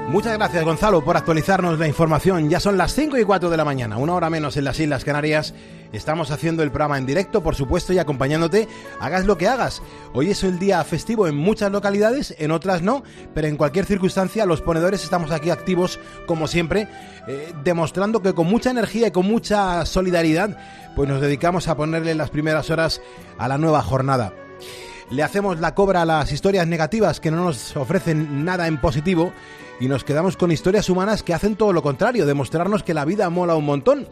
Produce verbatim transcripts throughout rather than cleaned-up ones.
Muchas gracias, Gonzalo, por actualizarnos la información. Ya son las cinco y cuatro de la mañana, una hora menos en las Islas Canarias. Estamos haciendo el programa en directo, por supuesto, y acompañándote, hagas lo que hagas. Hoy es el día festivo en muchas localidades, en otras no, pero en cualquier circunstancia los ponedores estamos aquí activos, como siempre, eh, demostrando que con mucha energía y con mucha solidaridad, pues nos dedicamos a ponerle las primeras horas a la nueva jornada. Le hacemos la cobra a las historias negativas que no nos ofrecen nada en positivo y nos quedamos con historias humanas que hacen todo lo contrario, demostrarnos que la vida mola un montón.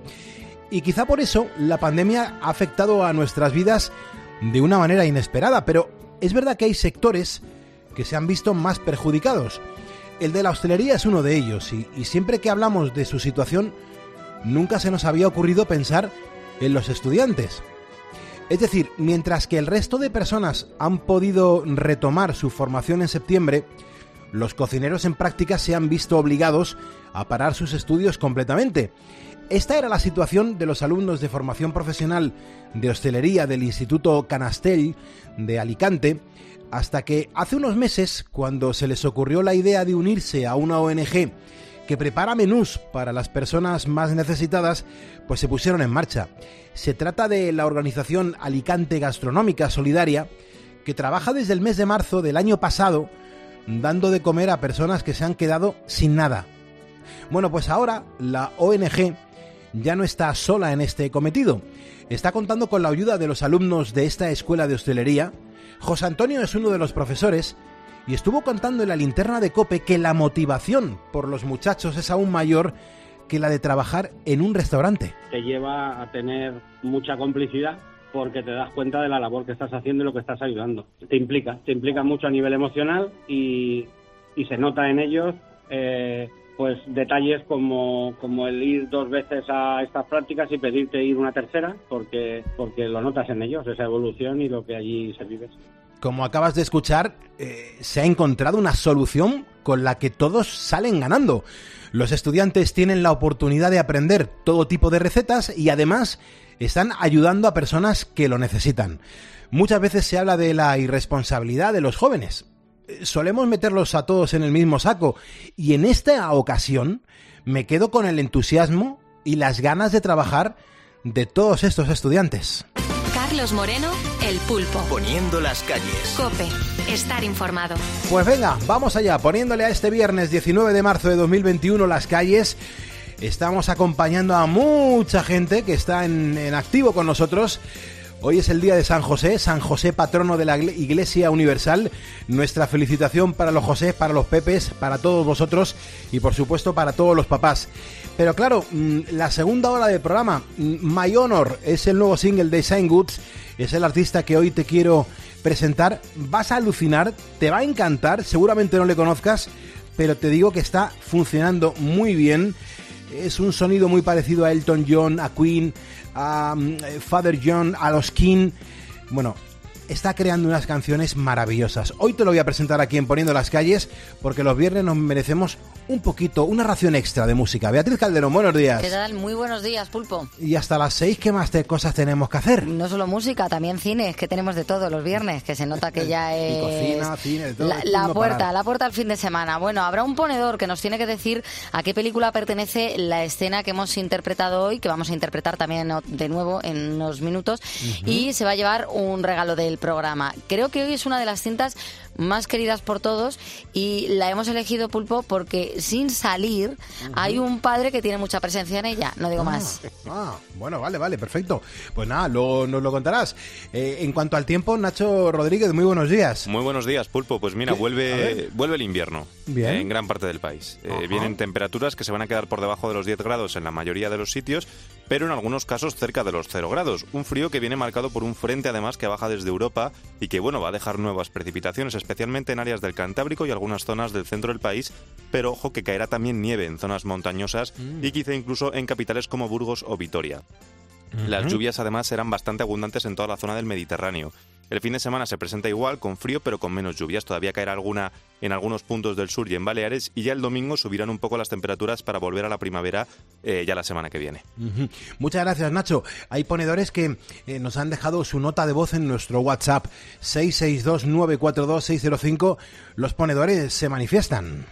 Y quizá por eso la pandemia ha afectado a nuestras vidas de una manera inesperada, pero es verdad que hay sectores que se han visto más perjudicados. El de la hostelería es uno de ellos y, y siempre que hablamos de su situación, nunca se nos había ocurrido pensar en los estudiantes. Es decir, mientras que el resto de personas han podido retomar su formación en septiembre, los cocineros en práctica se han visto obligados a parar sus estudios completamente. Esta era la situación de los alumnos de formación profesional de hostelería del Instituto Canastell de Alicante, hasta que hace unos meses, cuando se les ocurrió la idea de unirse a una O N Ge que prepara menús para las personas más necesitadas, pues se pusieron en marcha. Se trata de la organización Alicante Gastronómica Solidaria, que trabaja desde el mes de marzo del año pasado, dando de comer a personas que se han quedado sin nada. Bueno, pues ahora la O N Ge ya no está sola en este cometido. Está contando con la ayuda de los alumnos de esta escuela de hostelería. José Antonio es uno de los profesores y estuvo contando en la linterna de COPE que la motivación por los muchachos es aún mayor que la de trabajar en un restaurante. Te lleva a tener mucha complicidad porque te das cuenta de la labor que estás haciendo y lo que estás ayudando. Te implica, te implica mucho a nivel emocional y, y se nota en ellos eh, pues detalles como, como el ir dos veces a estas prácticas y pedirte ir una tercera, porque, porque lo notas en ellos, esa evolución y lo que allí se vive. Como acabas de escuchar, eh, se ha encontrado una solución con la que todos salen ganando. Los estudiantes tienen la oportunidad de aprender todo tipo de recetas y además están ayudando a personas que lo necesitan. Muchas veces se habla de la irresponsabilidad de los jóvenes. Solemos meterlos a todos en el mismo saco y en esta ocasión me quedo con el entusiasmo y las ganas de trabajar de todos estos estudiantes. Carlos Moreno, El Pulpo. Poniendo las calles. COPE. Estar informado. Pues venga, vamos allá, poniéndole a este viernes diecinueve de marzo de dos mil veintiuno las calles. Estamos acompañando a mucha gente que está en, en activo con nosotros. Hoy es el día de San José, San José patrono de la Iglesia Universal. Nuestra felicitación para los José, para los Pepes, para todos vosotros y por supuesto para todos los papás. Pero claro, la segunda hora del programa, My Honor, es el nuevo single de Shane Goods, es el artista que hoy te quiero presentar. Vas a alucinar, te va a encantar, seguramente no le conozcas, pero te digo que está funcionando muy bien. Es un sonido muy parecido a Elton John, a Queen, a um, Father John, a los King. Bueno, está creando unas canciones maravillosas. Hoy te lo voy a presentar aquí en Poniendo las Calles, porque los viernes nos merecemos un poquito, una ración extra de música. Beatriz Calderón, buenos días. ¿Qué tal? Muy buenos días, Pulpo. Y hasta las seis, ¿qué más de cosas tenemos que hacer? No solo música, también cine, que tenemos de todo los viernes, que se nota que ya es... Y cocina, cine, de todo. La, la puerta, parar. la puerta al fin de semana. Bueno, habrá un ponedor que nos tiene que decir a qué película pertenece la escena que hemos interpretado hoy, que vamos a interpretar también de nuevo en unos minutos, uh-huh. y se va a llevar un regalo del programa. Creo que hoy es una de las cintas más queridas por todos y la hemos elegido, Pulpo, porque sin salir uh-huh. hay un padre que tiene mucha presencia en ella, no digo ah, más. Ah, bueno, vale, vale, perfecto. Pues nada, luego nos lo contarás. Eh, en cuanto al tiempo, Nacho Rodríguez, muy buenos días. Muy buenos días, Pulpo. Pues mira, vuelve vuelve el invierno. Bien. En gran parte del país. Eh, vienen temperaturas que se van a quedar por debajo de los diez grados en la mayoría de los sitios, pero en algunos casos cerca de los cero grados. Un frío que viene marcado por un frente además que baja desde Europa y que bueno va a dejar nuevas precipitaciones, especialmente en áreas del Cantábrico y algunas zonas del centro del país, pero ojo que caerá también nieve en zonas montañosas mm. y quizá incluso en capitales como Burgos o Vitoria. Uh-huh. Las lluvias además serán bastante abundantes en toda la zona del Mediterráneo. El fin de semana se presenta igual, con frío pero con menos lluvias. Todavía caerá alguna en algunos puntos del sur y en Baleares, y ya el domingo subirán un poco las temperaturas para volver a la primavera eh, ya la semana que viene. Uh-huh. Muchas gracias, Nacho. Hay ponedores que eh, nos han dejado su nota de voz en nuestro WhatsApp seis seis dos nueve cuatro dos seis cero cinco. Los ponedores se manifiestan.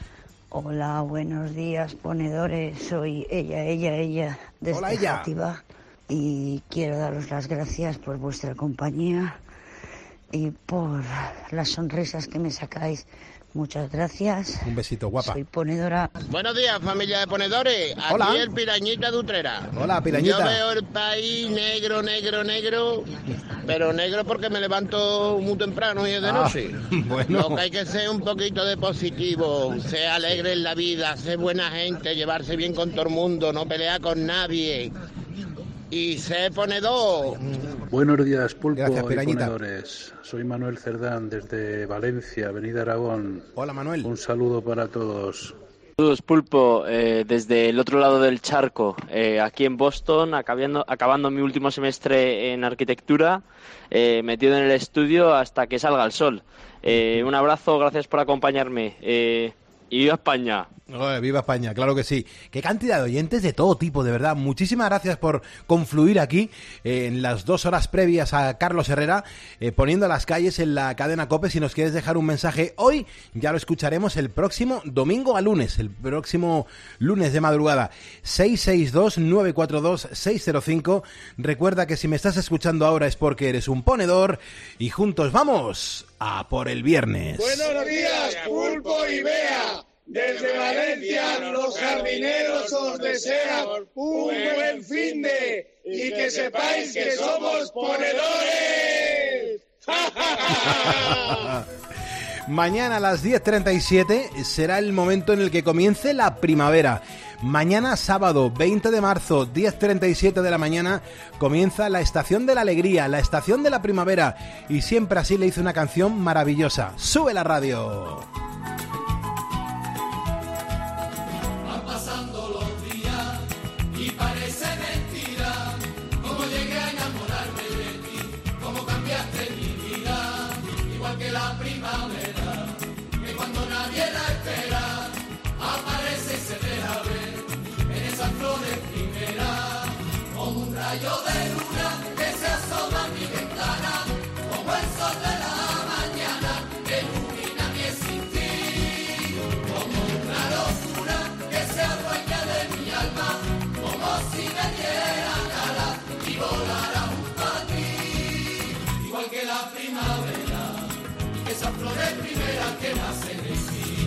Hola, buenos días, ponedores. Soy ella, ella, ella, desde Hola, ella. Játiva. Y quiero daros las gracias por vuestra compañía y por las sonrisas que me sacáis. Muchas gracias. Un besito, guapa. Soy ponedora. Buenos días, familia de ponedores. Aquí Hola. el Pirañita de Utrera. Hola, Pirañita. Yo veo el país negro, negro, negro, pero negro porque me levanto muy temprano y es de Ah, noche. bueno. Lo que hay que ser un poquito de positivo, ser alegre en la vida, ser buena gente, llevarse bien con todo el mundo, no pelear con nadie. Y ser ponedor. Buenos días, Pulpo Gracias, y Pirañita. ponedores. Soy Manuel Cerdán desde Valencia, Avenida Aragón. Hola, Manuel. Un saludo para todos. Saludos, Pulpo, eh, desde el otro lado del charco, eh, aquí en Boston, acabando, acabando mi último semestre en arquitectura, eh, metido en el estudio hasta que salga el sol. Eh, un abrazo, gracias por acompañarme. Eh, y viva España. Oh, viva España, claro que sí. Qué cantidad de oyentes de todo tipo, de verdad. Muchísimas gracias por confluir aquí eh, en las dos horas previas a Carlos Herrera, eh, poniendo las calles en la cadena COPE. Si nos quieres dejar un mensaje hoy, ya lo escucharemos el próximo domingo a lunes, el próximo lunes de madrugada. seis seis dos, nueve cuatro dos, seis cero cinco. Recuerda que si me estás escuchando ahora es porque eres un ponedor y juntos vamos a por el viernes. Buenos días, Pulpo y Bea. Desde Valencia, los jardineros os desean un buen fin de y que sepáis que somos ponedores. Mañana a las diez treinta y siete será el momento en el que comience la primavera. Mañana sábado veinte de marzo, diez treinta y siete de la mañana, comienza la estación de la alegría, la estación de la primavera. Y siempre así le hice una canción maravillosa. ¡Sube la radio! Van pasando los días y parece mentira cómo llegué a enamorarme de ti, cómo cambiaste mi vida, igual que la primavera, que cuando nadie la espera, aparece y se deja ver en esas flores primeras, como un rayo de luna que se asoma a mi ventana, como el sol de la mañana que ilumina mi existir, como una locura que se adueña de mi alma, como si me dieran alas y volara junto a ti, igual que la primavera, que esas flores primeras que nacen en ti.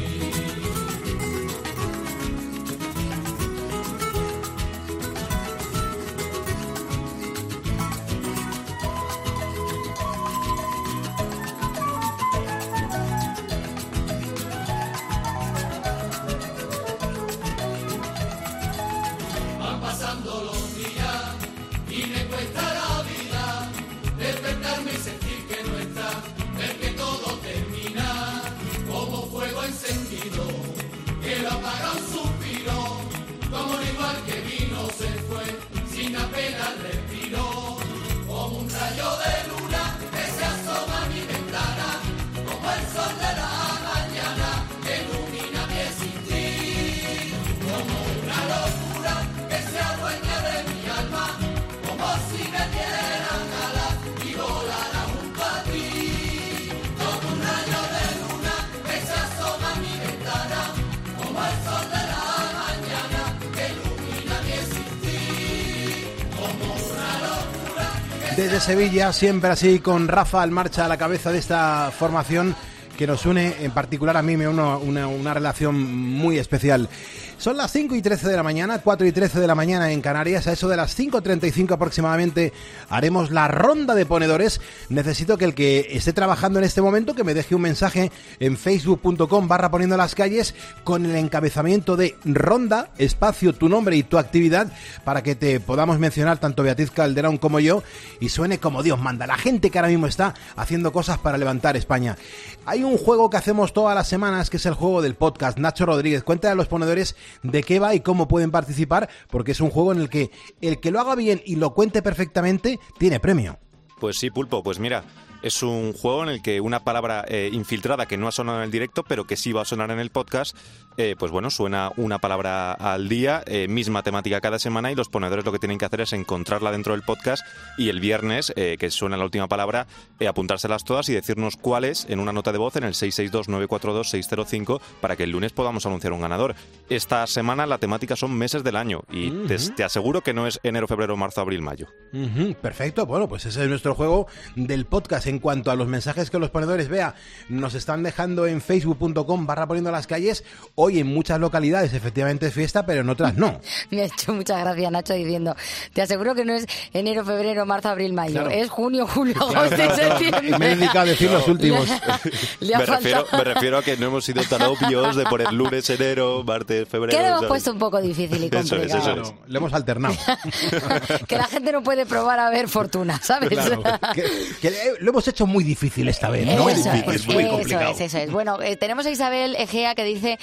Van pasando los días y me cuesta la vida despertarme y sentir que no está, ver que todo termina como fuego encendido, que lo apaga un suspiro, como un igual que vino se fue sin apenas respiro, como un rayo de luna que se asoma a mi ventana, como el sol de la mañana que ilumina mi existir, como una locura que se adueña de mi alma, como si me dieran alas y volara junto a ti, como un rayo de luna que se asoma a mi ventana, como el sol de la mañana que ilumina mi existir, como una locura que Desde Sevilla, siempre así, con Rafa al marcha a la cabeza de esta formación que nos une, en particular a mí me une una, una relación muy especial. Son las cinco y trece de la mañana, cuatro y trece de la mañana en Canarias. A eso de las cinco treinta y cinco aproximadamente haremos la ronda de ponedores. Necesito que el que esté trabajando en este momento que me deje un mensaje en facebook.com barra poniendo las calles con el encabezamiento de ronda, espacio, tu nombre y tu actividad para que te podamos mencionar tanto Beatriz Calderón como yo y suene como Dios manda. La gente que ahora mismo está haciendo cosas para levantar España. Hay un juego que hacemos todas las semanas que es el juego del podcast. Nacho Rodríguez, cuéntale a los ponedores de qué va y cómo pueden participar, porque es un juego en el que el que lo haga bien y lo cuente perfectamente tiene premio. Pues sí, Pulpo, pues mira, Es un juego en el que una palabra eh, infiltrada que no ha sonado en el directo, pero que sí va a sonar en el podcast, eh, pues bueno, suena una palabra al día, eh, misma temática cada semana, y los ponedores lo que tienen que hacer es encontrarla dentro del podcast y el viernes, eh, que suena la última palabra, eh, apuntárselas todas y decirnos cuáles en una nota de voz en el seis seis dos, nueve cuatro dos, seis cero cinco para que el lunes podamos anunciar un ganador. Esta semana la temática son meses del año y uh-huh. te, te aseguro que no es enero, febrero, marzo, abril, mayo. Uh-huh. Perfecto, bueno, pues ese es nuestro juego del podcast. En cuanto a los mensajes que los ponedores, vea, nos están dejando en facebook punto com barra poniendo las calles. Hoy en muchas localidades efectivamente es fiesta, pero en otras no. Me ha hecho muchas gracias Nacho diciendo, te aseguro que no es enero, febrero, marzo, abril, mayo, claro. Es junio, julio, agosto claro, claro, y septiembre. Claro. Me he dedicado a decir claro. los últimos. Le, le me, refiero, me refiero a que no hemos sido tan obvios de poner lunes, enero, martes, febrero. Que lo hemos ¿sabes? puesto un poco difícil y complicado. Eso es, eso es. Claro, lo hemos alternado. Que la gente no puede probar a ver fortuna, ¿sabes? Claro, que, que lo hemos hecho muy difícil esta vez, ¿no? Eso es, difícil, es, muy eso complicado. es, eso es. Bueno, eh, tenemos a Isabel Egea que dice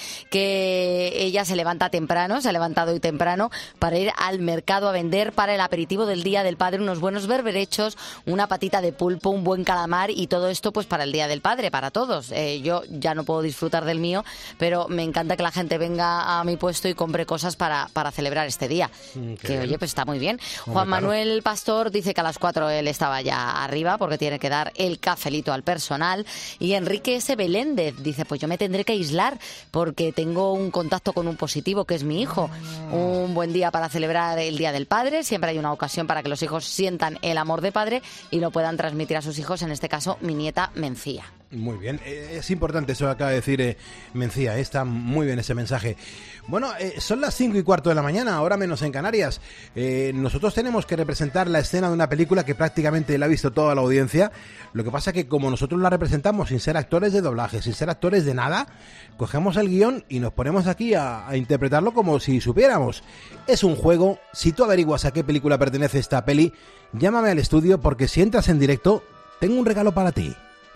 que ella se levanta temprano, se ha levantado hoy temprano para ir al mercado a vender para el aperitivo del Día del Padre unos buenos berberechos, una patita de pulpo, un buen calamar y todo esto pues para el Día del Padre, para todos. Eh, yo ya no puedo disfrutar del mío, pero me encanta que la gente venga a mi puesto y compre cosas para, para celebrar este día. Mm, que bien. Oye, pues está muy bien. Hombre, Juan Manuel claro. Pastor dice que a las cuatro él estaba ya arriba porque tiene que dar el cafelito al personal. Y Enrique S. Beléndez dice, pues yo me tendré que aislar porque tengo un contacto con un positivo que es mi hijo. Un buen día para celebrar el Día del Padre. Siempre hay una ocasión para que los hijos sientan el amor de padre y lo puedan transmitir a sus hijos, en este caso mi nieta Mencía. Muy bien, es importante eso que acaba de decir eh, Mencía, está muy bien ese mensaje. Bueno, eh, son las cinco y cuarto de la mañana, ahora menos en Canarias. Eh, nosotros tenemos que representar la escena de una película que prácticamente la ha visto toda la audiencia. Lo que pasa es que como nosotros la representamos sin ser actores de doblaje, sin ser actores de nada, cogemos el guión y nos ponemos aquí a, a interpretarlo como si supiéramos. Es un juego, si tú averiguas a qué película pertenece esta peli, llámame al estudio porque si entras en directo, tengo un regalo para ti.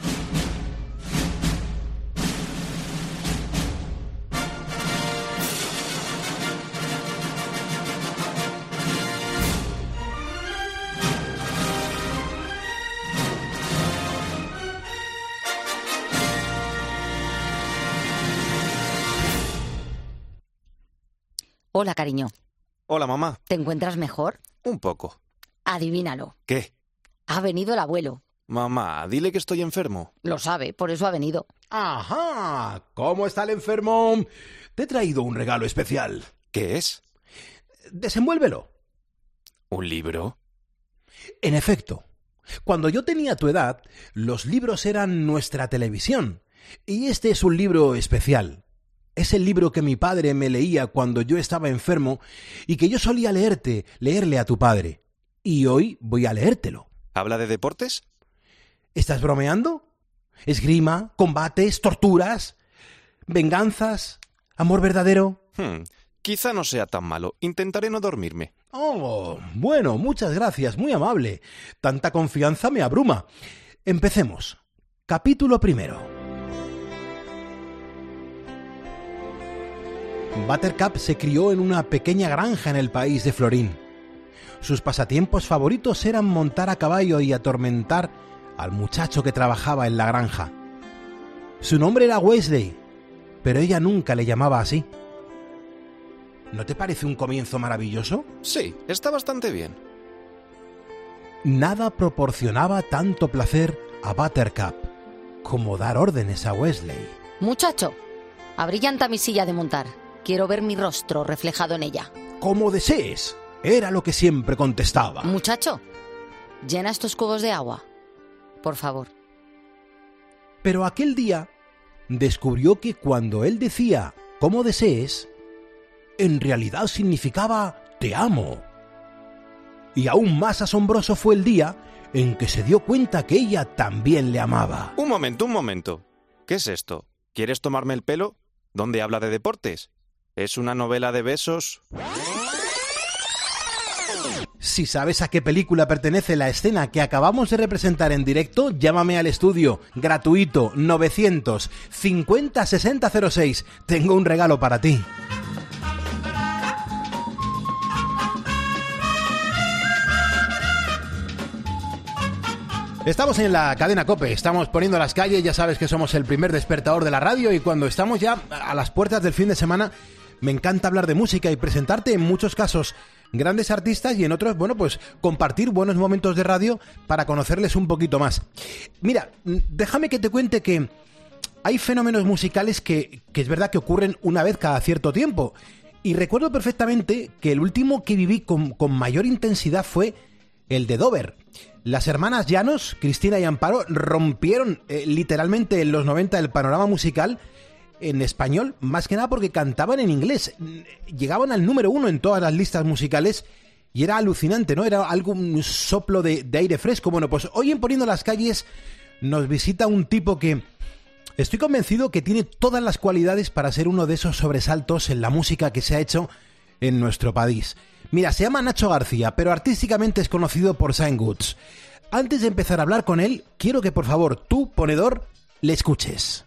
Hola, cariño. Hola, mamá. ¿Te encuentras mejor? Un poco. Adivínalo. ¿Qué? Ha venido el abuelo. Mamá, dile que estoy enfermo. Lo sabe, por eso ha venido. Ajá. ¿Cómo está el enfermo? Te he traído un regalo especial. ¿Qué es? Desenvuélvelo. ¿Un libro? En efecto. Cuando yo tenía tu edad, los libros eran nuestra televisión. Y este es un libro especial. Es el libro que mi padre me leía cuando yo estaba enfermo y que yo solía leerte, leerle a tu padre. Y hoy voy a leértelo. ¿Habla de deportes? ¿Estás bromeando? ¿Esgrima? ¿Combates? ¿Torturas? ¿Venganzas? ¿Amor verdadero? Hmm, quizá no sea tan malo. Intentaré no dormirme. Oh, bueno, muchas gracias, muy amable. Tanta confianza me abruma. Empecemos. Capítulo primero. Buttercup se crió en una pequeña granja en el país de Florín. Sus pasatiempos favoritos eran montar a caballo y atormentar al muchacho que trabajaba en la granja. Su nombre era Wesley, pero ella nunca le llamaba así. ¿No te parece un comienzo maravilloso? Sí, está bastante bien. Nada proporcionaba tanto placer a Buttercup como dar órdenes a Wesley. Muchacho, abrillanta mi silla de montar. Quiero ver mi rostro reflejado en ella. Como desees, era lo que siempre contestaba. Muchacho, llena estos cubos de agua, por favor. Pero aquel día descubrió que cuando él decía como desees, en realidad significaba te amo. Y aún más asombroso fue el día en que se dio cuenta que ella también le amaba. Un momento, un momento. ¿Qué es esto? ¿Quieres tomarme el pelo? ¿Dónde habla de deportes? ¿Es una novela de besos? Si sabes a qué película pertenece la escena que acabamos de representar en directo, llámame al estudio, gratuito, novecientos cincuenta sesenta cero seis. Tengo un regalo para ti. Estamos en la cadena COPE, estamos poniendo las calles, ya sabes que somos el primer despertador de la radio y cuando estamos ya a las puertas del fin de semana me encanta hablar de música y presentarte en muchos casos grandes artistas y en otros, bueno, pues compartir buenos momentos de radio para conocerles un poquito más. Mira, déjame que te cuente que hay fenómenos musicales que, que es verdad que ocurren una vez cada cierto tiempo y recuerdo perfectamente que el último que viví con, con mayor intensidad fue el de Dover. Las hermanas Llanos, Cristina y Amparo, rompieron eh, literalmente en los noventa el panorama musical en español, más que nada porque cantaban en inglés. Llegaban al número uno en todas las listas musicales y era alucinante, ¿no? Era algo, un soplo de, de aire fresco. Bueno, pues hoy en Poniendo las Calles nos visita un tipo que estoy convencido que tiene todas las cualidades para ser uno de esos sobresaltos en la música que se ha hecho en nuestro país. Mira, se llama Nacho García, pero artísticamente es conocido por Saint Goods. Antes de empezar a hablar con él, quiero que por favor, tú, ponedor, le escuches.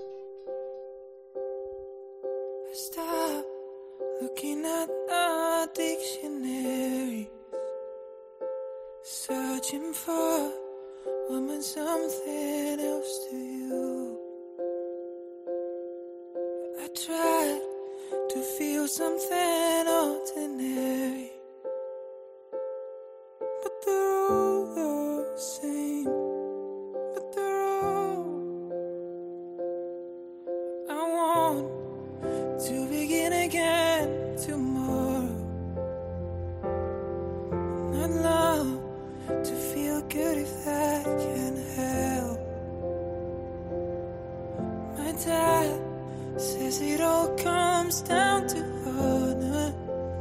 Stop looking at the dictionary, searching for what meant something else to you. I tried to feel something ordinary, but they're all the same, but they're all. I want to begin again tomorrow. I'd love to feel good if that can help. My dad says it all comes down to honor,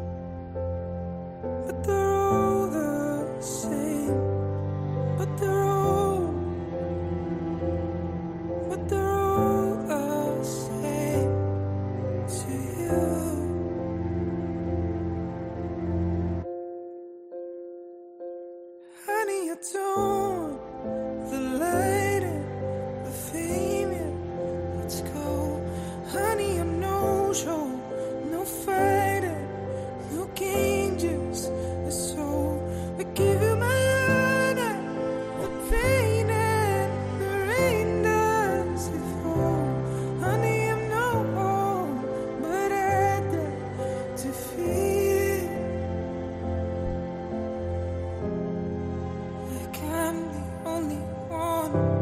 but they're all the same, but they're all, but they're all the same to you. Honey, you're torn, the lighter, the female, let's go. Honey, I'm no show, no fighter, no king, just a soul. I give you my honor, the pain and the rain does it fall. Honey, I'm no home, but I dare to feel like I'm the only one.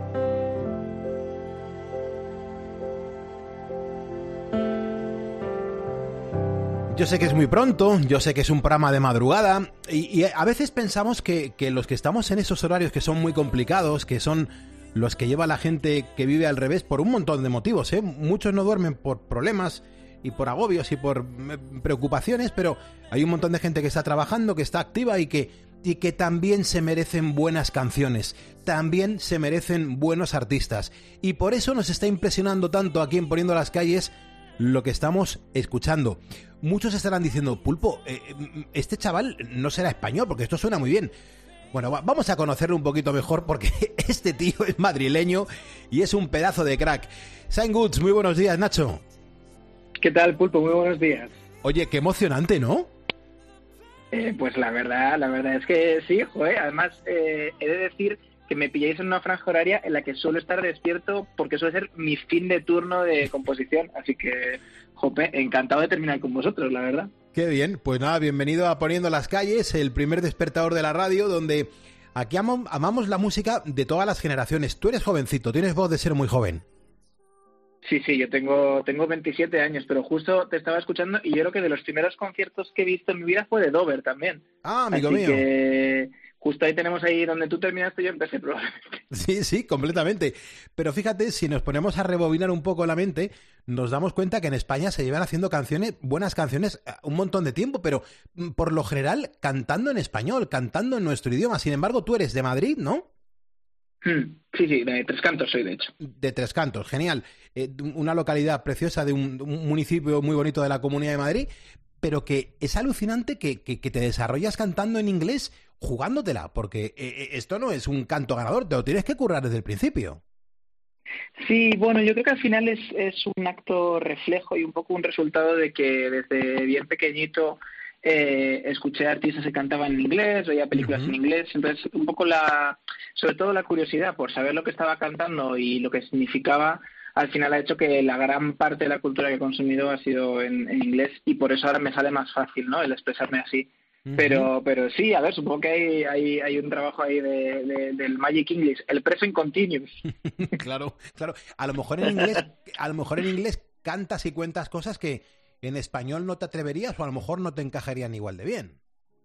Yo sé que es muy pronto, yo sé que es un programa de madrugada y, y a veces pensamos que, que los que estamos en esos horarios que son muy complicados, que son los que lleva la gente que vive al revés por un montón de motivos, ¿eh? Muchos no duermen por problemas y por agobios y por preocupaciones, pero hay un montón de gente que está trabajando, que está activa y que, y que también se merecen buenas canciones, también se merecen buenos artistas. Y por eso nos está impresionando tanto aquí en Poniendo las Calles lo que estamos escuchando. Muchos estarán diciendo, Pulpo, eh, este chaval no será español porque esto suena muy bien. Bueno, va, vamos a conocerlo un poquito mejor porque este tío es madrileño y es un pedazo de crack. Saint Goods, muy buenos días, Nacho. ¿Qué tal, Pulpo? Muy buenos días. Oye, qué emocionante, ¿no? Eh, pues la verdad, la verdad es que sí, joder. Además, eh, he de decir que me pilláis en una franja horaria en la que suelo estar despierto porque suele ser mi fin de turno de composición. Así que, jope, encantado de terminar con vosotros, la verdad. Qué bien, pues nada, bienvenido a Poniendo las Calles, el primer despertador de la radio, donde aquí am- amamos la música de todas las generaciones. Tú eres jovencito, tienes voz de ser muy joven. Sí, sí, yo tengo tengo veintisiete años, pero justo te estaba escuchando y yo creo que de los primeros conciertos que he visto en mi vida fue de Dover también. Ah, amigo Así mío. Que justo ahí tenemos ahí donde tú terminaste, yo empecé probablemente. Sí, sí, completamente. Pero fíjate, si nos ponemos a rebobinar un poco la mente, nos damos cuenta que en España se llevan haciendo canciones, buenas canciones, un montón de tiempo, pero por lo general cantando en español, cantando en nuestro idioma. Sin embargo, tú eres de Madrid, ¿no? Sí, sí, de Tres Cantos soy, de hecho. De Tres Cantos, genial. Eh, una localidad preciosa de un, un municipio muy bonito de la Comunidad de Madrid, pero que es alucinante que, que, que te desarrollas cantando en inglés jugándotela, porque eh, esto no es un canto ganador, te lo tienes que currar desde el principio. Sí, bueno, yo creo que al final es, es un acto reflejo y un poco un resultado de que desde bien pequeñito eh, escuché artistas que cantaban en inglés, veía películas uh-huh. en inglés, entonces un poco la, sobre todo la curiosidad por saber lo que estaba cantando y lo que significaba, al final ha hecho que la gran parte de la cultura que he consumido ha sido en, en inglés y por eso ahora me sale más fácil, ¿no?, el expresarme así. Uh-huh. Pero pero sí, a ver, supongo que hay hay, hay un trabajo ahí de, de, del Magic English, el present continuous. Claro, claro. A lo mejor en inglés, a lo mejor en inglés cantas y cuentas cosas que en español no te atreverías o a lo mejor no te encajarían igual de bien.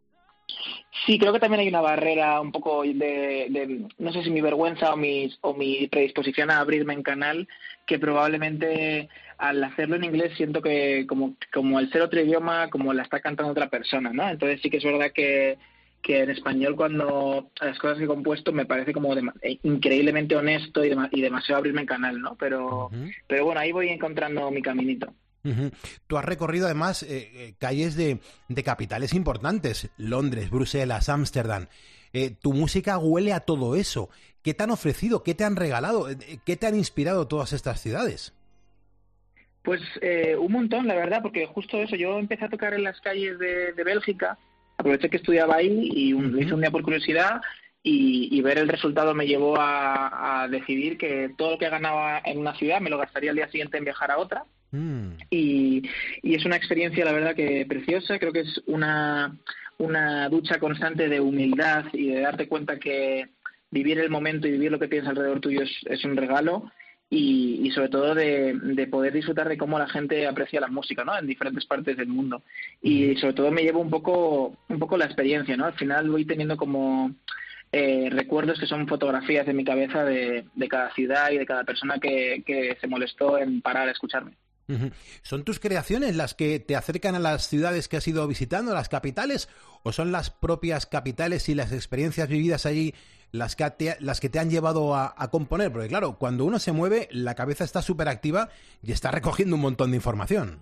Sí, creo que también hay una barrera un poco de, de no sé si mi vergüenza o mi, o mi predisposición a abrirme en canal, que probablemente al hacerlo en inglés siento que como, como el ser otro idioma, como la está cantando otra persona, ¿no? Entonces sí que es verdad que, que en español cuando las cosas que he compuesto me parece como de, increíblemente honesto y, de, y demasiado abrirme en canal, ¿no? Pero, uh-huh. pero bueno, ahí voy encontrando mi caminito. Uh-huh. Tú has recorrido además eh, eh, calles de, de capitales importantes, Londres, Bruselas, Ámsterdam. Eh, tu música huele a todo eso. ¿Qué te han ofrecido? ¿Qué te han regalado? ¿Qué te han inspirado todas estas ciudades? Pues eh, un montón, la verdad, porque justo eso, yo empecé a tocar en las calles de, de Bélgica, aproveché que estudiaba ahí y un, uh-huh. lo hice un día por curiosidad y, y ver el resultado me llevó a, a decidir que todo lo que ganaba en una ciudad me lo gastaría al día siguiente en viajar a otra. Mm. Y, y es una experiencia, la verdad, que preciosa. Creo que es una, una ducha constante de humildad y de darte cuenta que vivir el momento y vivir lo que tienes alrededor tuyo es, es un regalo. Y, y sobre todo de, de poder disfrutar de cómo la gente aprecia la música, ¿no?, en diferentes partes del mundo. Y sobre todo me llevo un poco un poco la experiencia, ¿no? Al final voy teniendo como eh, recuerdos que son fotografías de mi cabeza de, de cada ciudad y de cada persona que, que se molestó en parar a escucharme. Uh-huh. ¿Son tus creaciones las que te acercan a las ciudades que has ido visitando, las capitales, o son las propias capitales y las experiencias vividas allí las que te, las que te han llevado a, a componer? Porque claro, cuando uno se mueve, la cabeza está súper activa y está recogiendo un montón de información.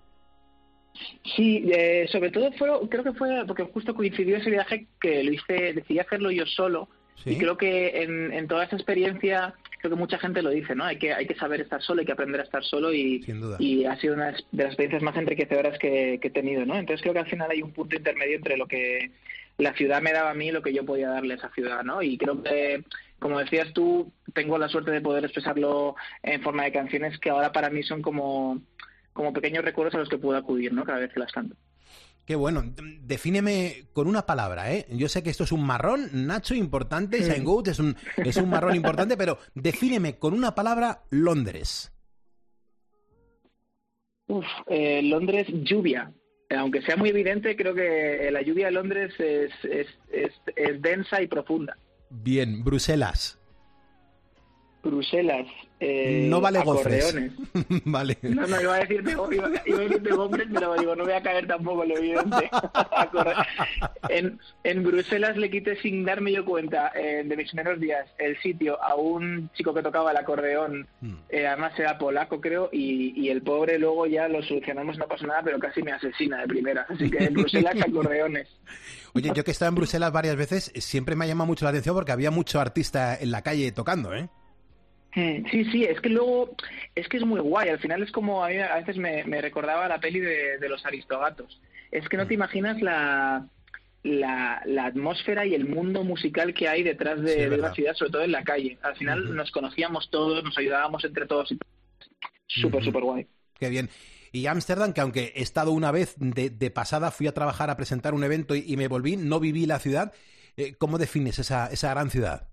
Sí, eh, sobre todo fue, creo que fue porque justo coincidió ese viaje que lo hice, decidí hacerlo yo solo. ¿Sí? Y creo que en, en toda esa experiencia, creo que mucha gente lo dice, ¿no? Hay que hay que saber estar solo, hay que aprender a estar solo y, Sin duda. y ha sido una de las experiencias más enriquecedoras que, que he tenido, ¿no? Entonces creo que al final hay un punto intermedio entre lo que la ciudad me daba a mí y lo que yo podía darle a esa ciudad, ¿no? Y creo que, como decías tú, tengo la suerte de poder expresarlo en forma de canciones que ahora para mí son como, como pequeños recuerdos a los que puedo acudir, ¿no? Cada vez que las canto. Qué bueno. Defíneme con una palabra, ¿eh? Yo sé que esto es un marrón, Nacho, importante, Saint Goat es un, es un marrón importante, pero defíneme con una palabra Londres. Uf, eh, Londres, lluvia. Aunque sea muy evidente, creo que la lluvia de Londres es, es, es, es densa y profunda. Bien, Bruselas. Bruselas. Eh, no vale gofres. Vale. No, no, iba a decirte, iba, iba a decirte gofres, pero digo, no voy a caer tampoco en lo evidente. en, en Bruselas le quité sin darme yo cuenta, eh, de mis primeros días, el sitio a un chico que tocaba el acordeón, eh, además era polaco, creo, y, y el pobre luego ya lo solucionamos, no pasó nada, pero casi me asesina de primera. Así que en Bruselas, acordeones. Oye, yo que he estado en Bruselas varias veces, siempre me ha llamado mucho la atención porque había mucho artista en la calle tocando, ¿eh? Sí, sí, es que luego, es que es muy guay, al final es como, a mí a veces me, me recordaba la peli de, de los Aristogatos, es que no te imaginas la, la, la atmósfera y el mundo musical que hay detrás de, sí, de una ciudad, sobre todo en la calle, al final uh-huh. nos conocíamos todos, nos ayudábamos entre todos, y súper, uh-huh. súper guay. Qué bien. Y Ámsterdam, que aunque he estado una vez de, de pasada, fui a trabajar a presentar un evento y, y me volví, no viví la ciudad, eh, ¿cómo defines esa, esa gran ciudad?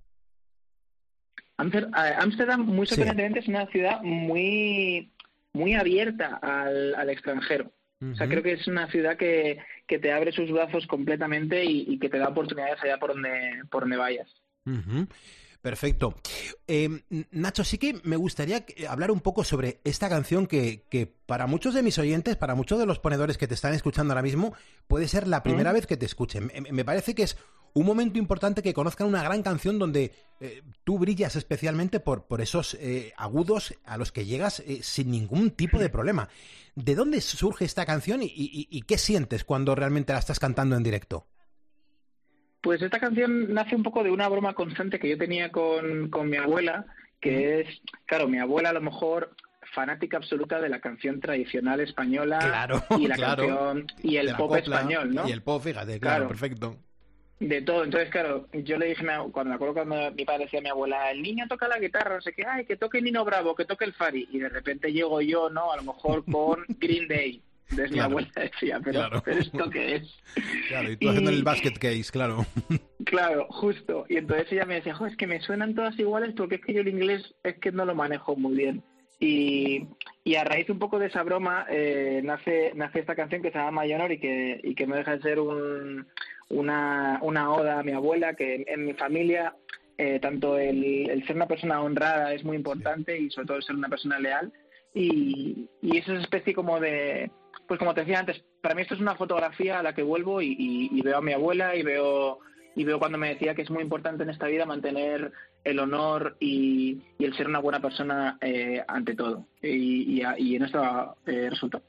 Ámsterdam, muy sorprendentemente, sí. es una ciudad muy muy abierta al, al extranjero. Uh-huh. O sea, creo que es una ciudad que, que te abre sus brazos completamente y, y que te da oportunidades allá por donde por donde vayas. Uh-huh. Perfecto. Eh, Nacho, sí que me gustaría hablar un poco sobre esta canción que, que para muchos de mis oyentes, para muchos de los ponedores que te están escuchando ahora mismo, puede ser la primera uh-huh. vez que te escuchen. Me, me parece que es un momento importante que conozcan una gran canción donde eh, tú brillas especialmente por, por esos eh, agudos a los que llegas eh, sin ningún tipo de problema. ¿De dónde surge esta canción y, y, y qué sientes cuando realmente la estás cantando en directo? Pues esta canción nace un poco de una broma constante que yo tenía con, con mi abuela, que es, claro, mi abuela a lo mejor fanática absoluta de la canción tradicional española claro, y la claro. canción y el pop copla, español, ¿no? Y el pop, fíjate, claro, Claro. perfecto. De todo. Entonces, claro, yo le dije, cuando me acuerdo cuando mi padre decía a mi abuela, el niño toca la guitarra, no sé qué, ay, que toque Nino Bravo, que toque el Fari. Y de repente llego yo, ¿no? A lo mejor con Green Day. Entonces Claro. mi abuela decía, pero, Claro. ¿pero esto qué es? Claro, y tú haciendo Y- el basket case, claro. Claro, justo. Y entonces ella me decía, jo, es que me suenan todas iguales porque es que yo el inglés es que no lo manejo muy bien. Y, y a raíz un poco de esa broma eh, nace nace esta canción que se llama My Honor y que, y que no deja de ser un, una, una oda a mi abuela, que en, en mi familia eh, tanto el, el ser una persona honrada es muy importante y sobre todo el ser una persona leal. Y, y eso es especie como de, pues como te decía antes, para mí esto es una fotografía a la que vuelvo y, y, y veo a mi abuela y veo y veo cuando me decía que es muy importante en esta vida mantener el honor y, y el ser una buena persona eh, ante todo. Y, y, y en esto eh, resultó.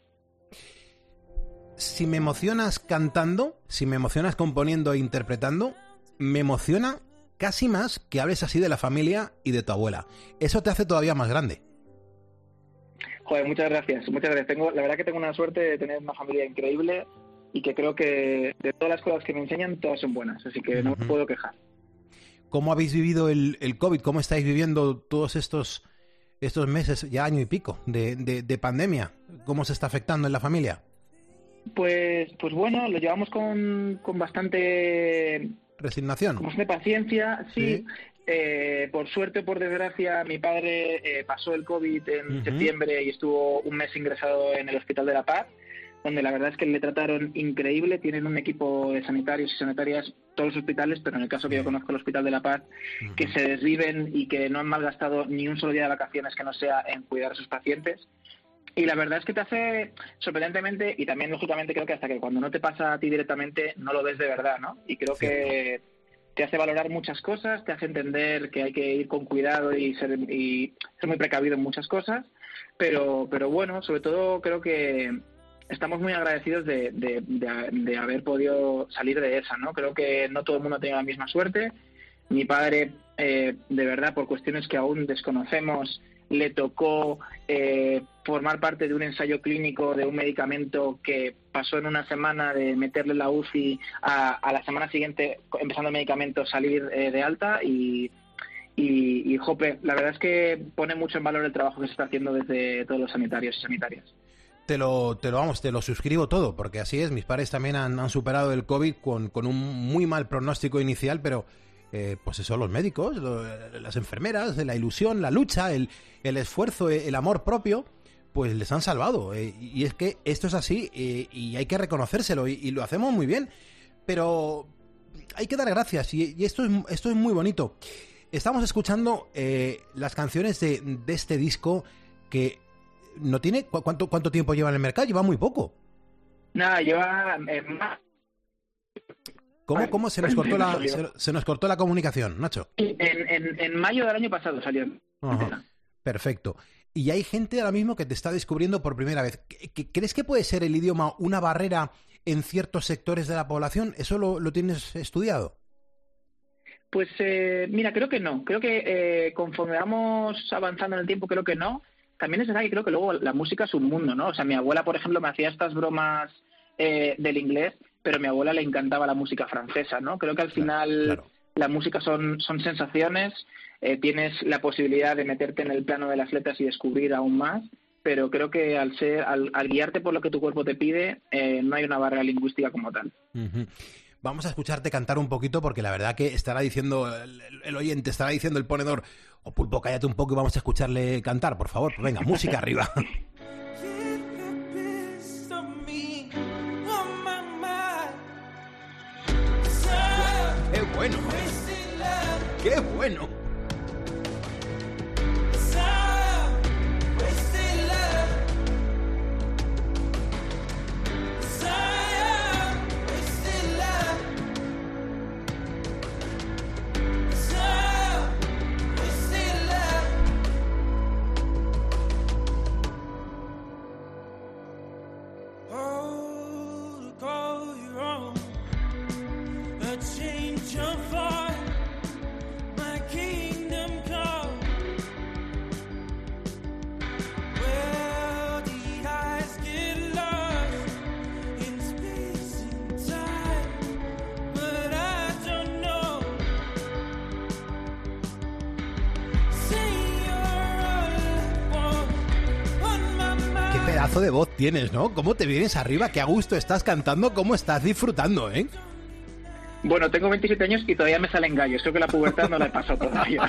Si me emocionas cantando, si me emocionas componiendo e interpretando, me emociona casi más que hables así de la familia y de tu abuela. Eso te hace todavía más grande. Joder, muchas gracias, muchas gracias. Tengo, la verdad que tengo una suerte de tener una familia increíble y que creo que de todas las cosas que me enseñan, todas son buenas, así que no me puedo quejar. ¿Cómo habéis vivido el, el COVID? ¿Cómo estáis viviendo todos estos, estos meses, ya año y pico, de, de, de pandemia? ¿Cómo se está afectando en la familia? Pues, pues bueno, lo llevamos con, con bastante ¿Resignación? con bastante paciencia, sí. Sí. Eh, por suerte o por desgracia, mi padre eh, pasó el COVID en Ujú. septiembre y estuvo un mes ingresado en el Hospital de la Paz, donde la verdad es que le trataron increíble. Tienen un equipo de sanitarios y sanitarias, todos los hospitales, pero en el caso que yo conozco, el Hospital de la Paz, que se desviven y que no han malgastado ni un solo día de vacaciones que no sea en cuidar a sus pacientes. Y la verdad es que te hace sorprendentemente, y también lógicamente creo que hasta que cuando no te pasa a ti directamente no lo ves de verdad, ¿no? Y creo que te hace valorar muchas cosas, te hace entender que hay que ir con cuidado y ser, y ser muy precavido en muchas cosas, pero, pero bueno, sobre todo creo que estamos muy agradecidos de, de, de, de haber podido salir de esa, ¿no? Creo que no todo el mundo ha tenido la misma suerte. Mi padre, eh, de verdad, por cuestiones que aún desconocemos, le tocó eh, formar parte de un ensayo clínico de un medicamento que pasó en una semana de meterle la U C I a, a la semana siguiente, empezando el medicamento, salir eh, de alta y, y, y, jope, la verdad es que pone mucho en valor el trabajo que se está haciendo desde todos los sanitarios y sanitarias. Te lo, te lo vamos, te lo suscribo todo, porque así es. Mis padres también han, han superado el COVID con, con un muy mal pronóstico inicial, pero eh, pues eso, los médicos, lo, las enfermeras, la ilusión, la lucha, el, el esfuerzo, el amor propio, pues les han salvado. Eh, y es que esto es así eh, y hay que reconocérselo y, y lo hacemos muy bien, pero hay que dar gracias y, y esto, es, esto es muy bonito. Estamos escuchando eh, las canciones de, de este disco que no tiene... ¿cu- ¿Cuánto, cuánto tiempo lleva en el mercado? Lleva muy poco. Nada, lleva eh, más. ¿Cómo, cómo se nos cortó la se, se nos cortó la comunicación, Nacho? En, en, en mayo del año pasado salió. Ajá. Perfecto. Y hay gente ahora mismo que te está descubriendo por primera vez. ¿Qué- qué- ¿Crees que puede ser el idioma una barrera en ciertos sectores de la población? ¿Eso lo, lo tienes estudiado? Pues eh, mira, creo que no. Creo que eh, conforme vamos avanzando en el tiempo, creo que no. También es verdad que creo que luego la música es un mundo, ¿no? O sea, mi abuela, por ejemplo, me hacía estas bromas eh, del inglés, pero a mi abuela le encantaba la música francesa, ¿no? Creo que al final claro. la música son, son sensaciones, eh, tienes la posibilidad de meterte en el plano de las letras y descubrir aún más, pero creo que al ser al, al guiarte por lo que tu cuerpo te pide, eh, no hay una barrera lingüística como tal. Uh-huh. Vamos a escucharte cantar un poquito porque la verdad que estará diciendo el, el oyente, estará diciendo el ponedor, o oh, Pulpo, cállate un poco y vamos a escucharle cantar, por favor. Venga, música arriba. ¡Qué bueno! ¡Qué bueno! Oh, to call your own, a change of heart, my key. pedazo de voz tienes, ¿no? ¿Cómo te vienes arriba? Qué a gusto estás cantando, cómo estás disfrutando, ¿eh? Bueno, tengo veintisiete años y todavía me salen gallos. Creo que la pubertad no la he pasado todavía.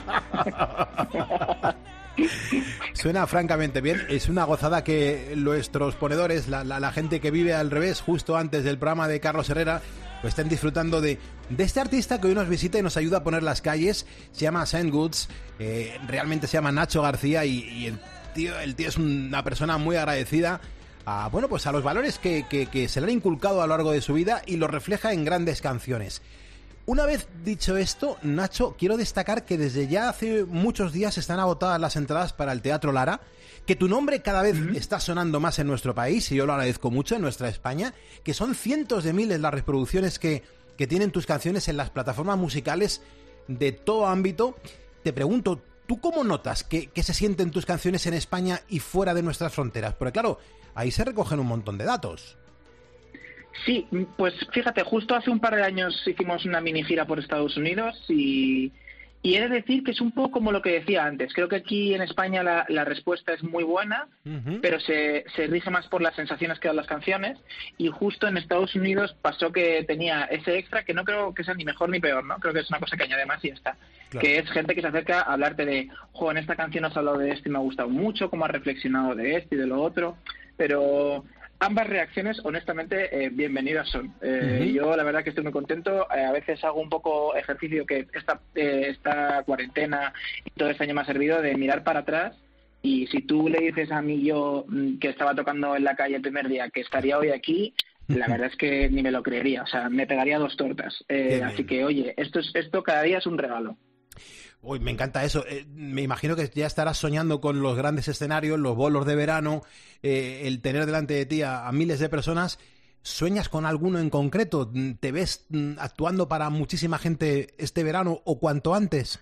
Suena francamente bien. Es una gozada que nuestros ponedores, la, la, la gente que vive al revés, justo antes del programa de Carlos Herrera, pues estén disfrutando de, de este artista que hoy nos visita y nos ayuda a poner las calles. Se llama Saint Goods, eh, realmente se llama Nacho García y, y el tío el tío es una persona muy agradecida a, bueno, pues a los valores que, que, que se le han inculcado a lo largo de su vida y lo refleja en grandes canciones. Una vez dicho esto, Nacho, quiero destacar que desde ya hace muchos días están agotadas las entradas para el Teatro Lara, que tu nombre cada vez uh-huh. está sonando más en nuestro país, y yo lo agradezco mucho, en nuestra España, que son cientos de miles las reproducciones que, que tienen tus canciones en las plataformas musicales de todo ámbito. Te pregunto, ¿tú cómo notas que, que se sienten tus canciones en España y fuera de nuestras fronteras? Porque claro, ahí se recogen un montón de datos. Sí, pues fíjate, justo hace un par de años hicimos una mini gira por Estados Unidos y, y he de decir que es un poco como lo que decía antes. Creo que aquí en España la, la respuesta es muy buena, uh-huh. pero se, se rige más por las sensaciones que dan las canciones, y justo en Estados Unidos pasó que tenía ese extra que no creo que sea ni mejor ni peor, ¿no? Creo que es una cosa que añade más y ya está. Claro. Que es gente que se acerca a hablarte de, jo, en esta canción has hablado de esto y me ha gustado mucho, cómo has reflexionado de esto y de lo otro, pero... ambas reacciones, honestamente, eh, bienvenidas son. Eh, uh-huh. Yo, la verdad, que estoy muy contento. Eh, a veces hago un poco ejercicio que esta, eh, esta cuarentena y todo este año me ha servido de mirar para atrás. Y si tú le dices a mí yo que estaba tocando en la calle el primer día, que estaría hoy aquí, la verdad es que ni me lo creería. O sea, me pegaría dos tortas. Eh, así que, oye, esto, es, esto cada día es un regalo. Uy, me encanta eso. Eh, me imagino que ya estarás soñando con los grandes escenarios, los bolos de verano, eh, el tener delante de ti a, a miles de personas. ¿Sueñas con alguno en concreto? ¿Te ves mm, actuando para muchísima gente este verano o cuanto antes?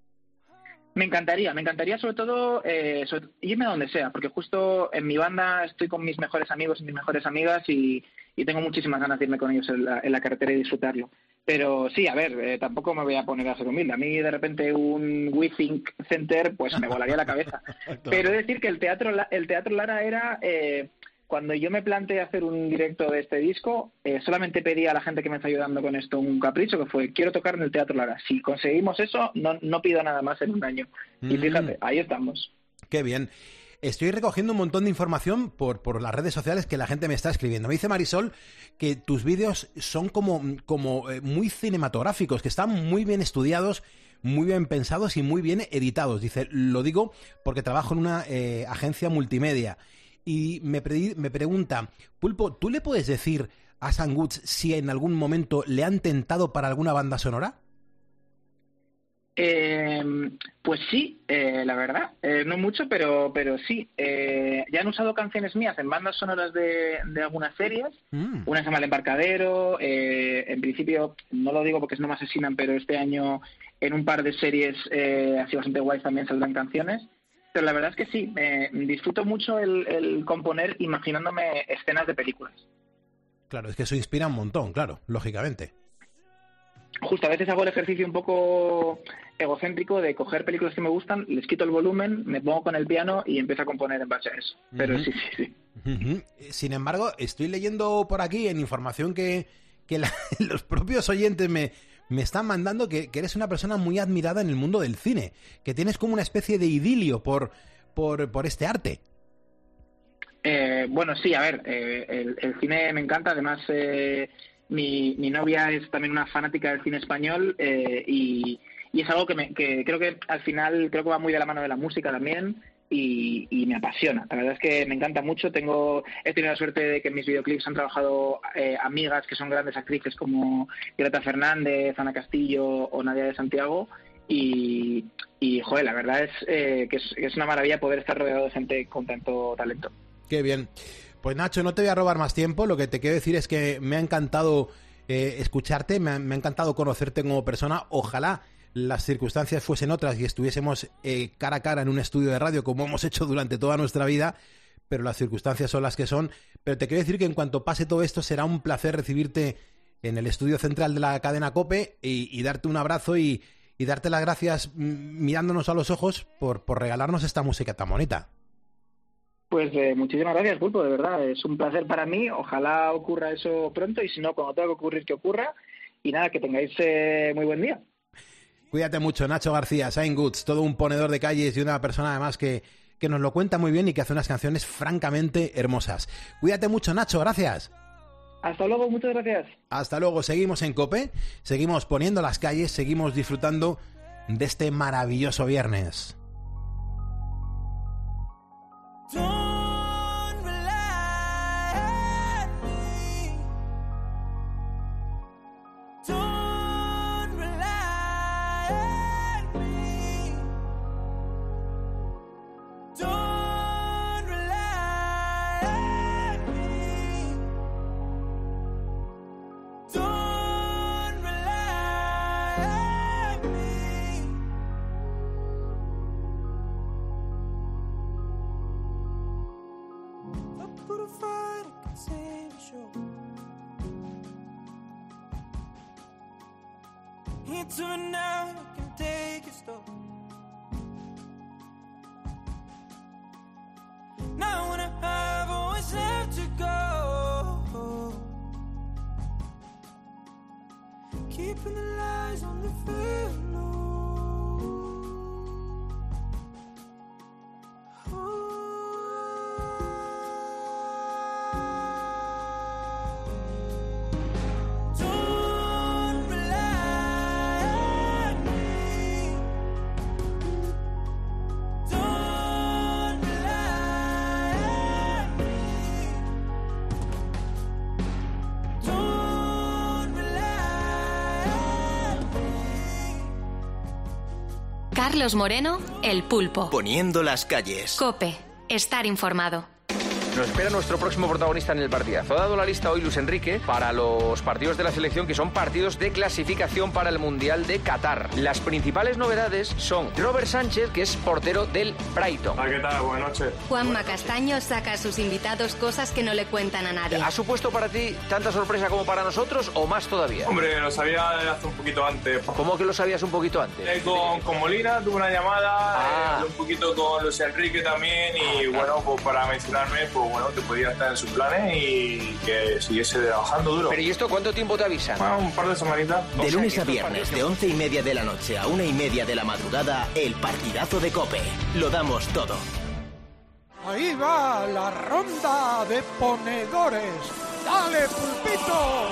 Me encantaría, me encantaría sobre todo eh, sobre, irme a donde sea, porque justo en mi banda estoy con mis mejores amigos y mis mejores amigas y, y tengo muchísimas ganas de irme con ellos en la, en la carretera y disfrutarlo. Pero sí, a ver, eh, tampoco me voy a poner a ser humilde. A mí de repente un WeThink Center pues me volaría la cabeza. Claro. Pero es decir que el teatro el teatro Lara era... Eh, cuando yo me planteé hacer un directo de este disco, eh, solamente pedí a la gente que me está ayudando con esto un capricho, que fue, quiero tocar en el Teatro Lara. Si conseguimos eso, no, no pido nada más en un año. Mm. Y fíjate, ahí estamos. Qué bien. Estoy recogiendo un montón de información por, por las redes sociales que la gente me está escribiendo. Me dice Marisol que tus vídeos son como, como eh, muy cinematográficos, que están muy bien estudiados, muy bien pensados y muy bien editados. Dice, lo digo porque trabajo en una eh, agencia multimedia. Y me, pre- me pregunta, Pulpo, ¿tú le puedes decir a Saint Goods si en algún momento le han tentado para alguna banda sonora? Eh, pues sí, eh, la verdad, eh, no mucho, pero pero sí. Eh, ya han usado canciones mías en bandas sonoras de, de algunas series. Mm. Una se llama El Embarcadero. Eh, en principio, no lo digo porque no me asesinan, pero este año en un par de series eh, así bastante guays también saldrán canciones. Pero la verdad es que sí, eh, disfruto mucho el, el componer imaginándome escenas de películas. Claro, es que eso inspira un montón, claro, lógicamente. Justo, a veces hago el ejercicio un poco egocéntrico de coger películas que me gustan, les quito el volumen, me pongo con el piano y empiezo a componer en base a eso. Pero uh-huh. sí, sí, sí. Uh-huh. Sin embargo, estoy leyendo por aquí en información que, que la, los propios oyentes me... me están mandando que, que eres una persona muy admirada en el mundo del cine, que tienes como una especie de idilio por, por, por este arte. Eh, bueno, sí, a ver, eh, el, el cine me encanta, además eh, mi, mi novia es también una fanática del cine español eh, y, y es algo que, me, que creo que al final creo que va muy de la mano de la música también. Y, y me apasiona. La verdad es que me encanta mucho. Tengo, he tenido la suerte de que en mis videoclips han trabajado eh, amigas que son grandes actrices como Greta Fernández, Ana Castillo o Nadia de Santiago. Y, y joder, la verdad es, eh, que es, es una maravilla poder estar rodeado de gente con tanto talento. Qué bien. Pues Nacho, no te voy a robar más tiempo. Lo que te quiero decir es que me ha encantado eh, escucharte, me ha, me ha encantado conocerte como persona. Ojalá las circunstancias fuesen otras y estuviésemos eh, cara a cara en un estudio de radio como hemos hecho durante toda nuestra vida, pero las circunstancias son las que son. Pero te quiero decir que en cuanto pase todo esto será un placer recibirte en el estudio central de la cadena COPE y, y darte un abrazo y, y darte las gracias mirándonos a los ojos por, por regalarnos esta música tan bonita. Pues eh, muchísimas gracias, Pulpo, de verdad. Es un placer para mí. Ojalá ocurra eso pronto y si no, cuando tenga que ocurrir, que ocurra. Y nada, que tengáis eh, muy buen día. Cuídate mucho, Nacho García, Saint Goods, todo un ponedor de calles y una persona además que, que nos lo cuenta muy bien y que hace unas canciones francamente hermosas. Cuídate mucho, Nacho, gracias. Hasta luego, muchas gracias. Hasta luego, seguimos en COPE, seguimos poniendo las calles, seguimos disfrutando de este maravilloso viernes. Into a night I can take it slow. Now when I have always left to go, keeping the lies on the pillow. Carlos Moreno, El Pulpo. Poniendo las calles. COPE. Estar informado. Nos espera nuestro próximo protagonista en el partidazo. Ha dado la lista hoy Luis Enrique para los partidos de la selección que son partidos de clasificación para el Mundial de Qatar. Las principales novedades son Robert Sánchez, que es portero del Brighton. ¿Qué tal? Buenas noches. Juanma Castaño saca a sus invitados cosas que no le cuentan a nadie. ¿Ha supuesto para ti tanta sorpresa como para nosotros o más todavía? Hombre, lo sabía hace un poquito antes. ¿Cómo que lo sabías un poquito antes? Eh, con, con Molina tuve una llamada, ah. eh, un poquito con Luis Enrique también y bueno, pues para mencionarme, pues bueno, que podía estar en sus planes y que siguiese trabajando duro. ¿Pero y esto cuánto tiempo te avisan? Bueno, un par de semanitas. De lunes a viernes, de once y media de la noche a una y media de la madrugada, el partidazo de COPE. Lo damos todo. Ahí va la ronda de ponedores. ¡Dale, Pulpito!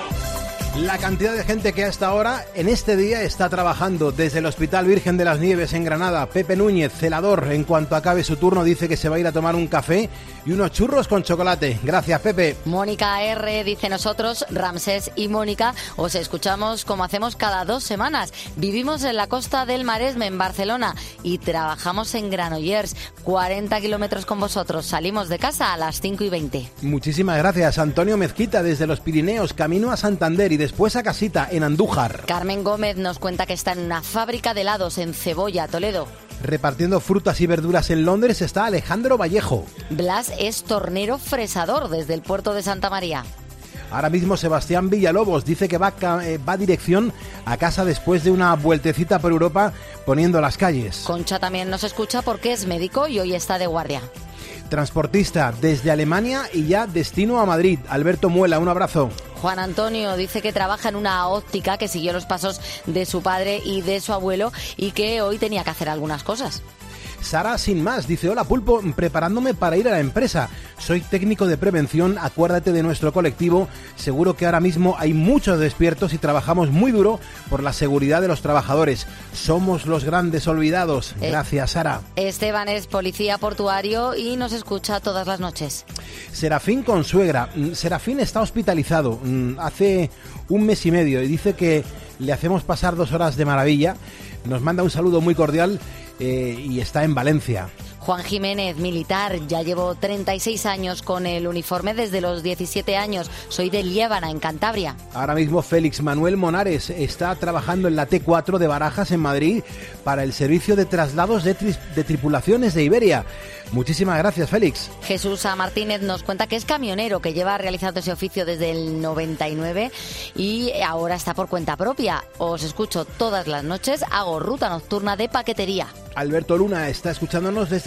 La cantidad de gente que a esta hora, en este día, está trabajando desde el Hospital Virgen de las Nieves en Granada. Pepe Núñez, celador, en cuanto acabe su turno, dice que se va a ir a tomar un café y unos churros con chocolate. Gracias, Pepe. Mónica R. dice: nosotros, Ramsés y Mónica, os escuchamos como hacemos cada dos semanas. Vivimos en la costa del Maresme, en Barcelona, y trabajamos en Granollers. cuarenta kilómetros con vosotros. Salimos de casa a las cinco y veinte. Muchísimas gracias. Antonio Mezquita, desde los Pirineos, camino a Santander y después a casita en Andújar. Carmen Gómez nos cuenta que está en una fábrica de helados en Cebolla, Toledo. Repartiendo frutas y verduras en Londres está Alejandro Vallejo. Blas es tornero fresador desde el puerto de Santa María. Ahora mismo Sebastián Villalobos dice que va, eh, va dirección a casa después de una vueltecita por Europa poniendo las calles. Concha también nos escucha porque es médico y hoy está de guardia. Transportista desde Alemania y ya destino a Madrid. Alberto Muela, un abrazo. Juan Antonio dice que trabaja en una óptica, que siguió los pasos de su padre y de su abuelo y que hoy tenía que hacer algunas cosas. Sara Sin Más dice: hola Pulpo, preparándome para ir a la empresa. Soy técnico de prevención, acuérdate de nuestro colectivo. Seguro que ahora mismo hay muchos despiertos y trabajamos muy duro por la seguridad de los trabajadores. Somos los grandes olvidados. Gracias, Sara. Esteban es policía portuario y nos escucha todas las noches. Serafín Consuegra. Serafín está hospitalizado hace un mes y medio y dice que le hacemos pasar dos horas de maravilla. Nos manda un saludo muy cordial. Eh, y está en Valencia. Juan Jiménez, militar, ya llevo treinta y seis años con el uniforme desde los diecisiete años. Soy de Liébana, en Cantabria. Ahora mismo Félix Manuel Monares está trabajando en la T cuatro de Barajas, en Madrid, para el servicio de traslados de, tri- de tripulaciones de Iberia. Muchísimas gracias, Félix. Jesús A. Martínez nos cuenta que es camionero, que lleva realizando ese oficio desde el noventa y nueve y ahora está por cuenta propia. Os escucho todas las noches, hago ruta nocturna de paquetería. Alberto Luna está escuchándonos desde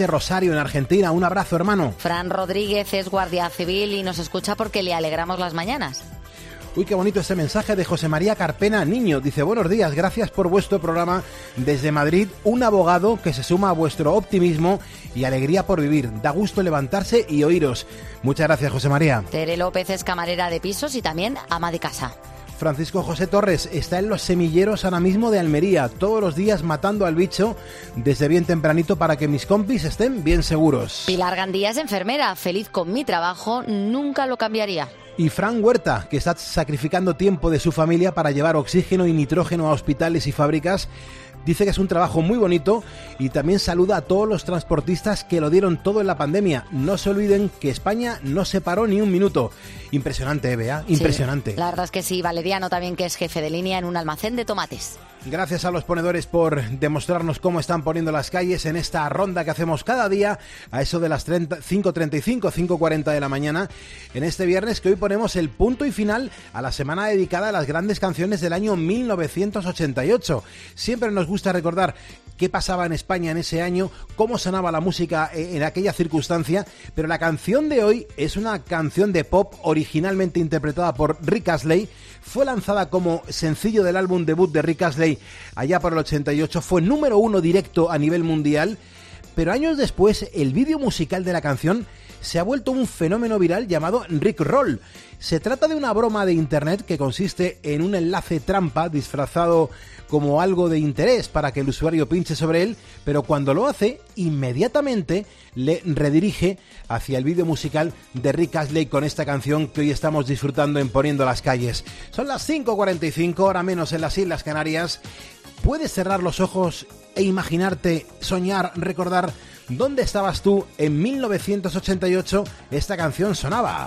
José Rosario en Argentina. Un abrazo, hermano. Fran Rodríguez es guardia civil y nos escucha porque le alegramos las mañanas. Uy, qué bonito este mensaje de José María Carpena Niño. Dice, buenos días, gracias por vuestro programa desde Madrid. Un abogado que se suma a vuestro optimismo y alegría por vivir. Da gusto levantarse y oíros. Muchas gracias, José María. Tere López es camarera de pisos y también ama de casa. Francisco José Torres está en los semilleros ahora mismo de Almería, todos los días matando al bicho desde bien tempranito para que mis compis estén bien seguros. Pilar Gandía es enfermera, feliz con mi trabajo, nunca lo cambiaría. Y Fran Huerta, que está sacrificando tiempo de su familia para llevar oxígeno y nitrógeno a hospitales y fábricas, dice que es un trabajo muy bonito y también saluda a todos los transportistas que lo dieron todo en la pandemia. No se olviden que España no se paró ni un minuto. Impresionante, Bea, impresionante. Sí, la verdad es que sí. Valeriano también, que es jefe de línea en un almacén de tomates. Gracias a los ponedores por demostrarnos cómo están poniendo las calles en esta ronda que hacemos cada día a eso de las cinco treinta y cinco, cinco cuarenta de la mañana, en este viernes, que hoy ponemos el punto y final a la semana dedicada a las grandes canciones del año mil novecientos ochenta y ocho. Siempre nos gusta recordar qué pasaba en España en ese año, cómo sonaba la música en aquella circunstancia, pero la canción de hoy es una canción de pop originalmente interpretada por Rick Astley. Fue lanzada como sencillo del álbum debut de Rick Astley allá por el ochenta y ocho, fue número uno directo a nivel mundial, pero años después el vídeo musical de la canción se ha vuelto un fenómeno viral llamado Rick Roll. Se trata de una broma de internet que consiste en un enlace trampa disfrazado como algo de interés para que el usuario pinche sobre él, pero cuando lo hace, inmediatamente le redirige hacia el vídeo musical de Rick Astley con esta canción que hoy estamos disfrutando en Poniendo las Calles. Son las cinco cuarenta y cinco, hora menos en las Islas Canarias. Puedes cerrar los ojos e imaginarte, soñar, recordar dónde estabas tú en mil novecientos ochenta y ocho. Esta canción sonaba.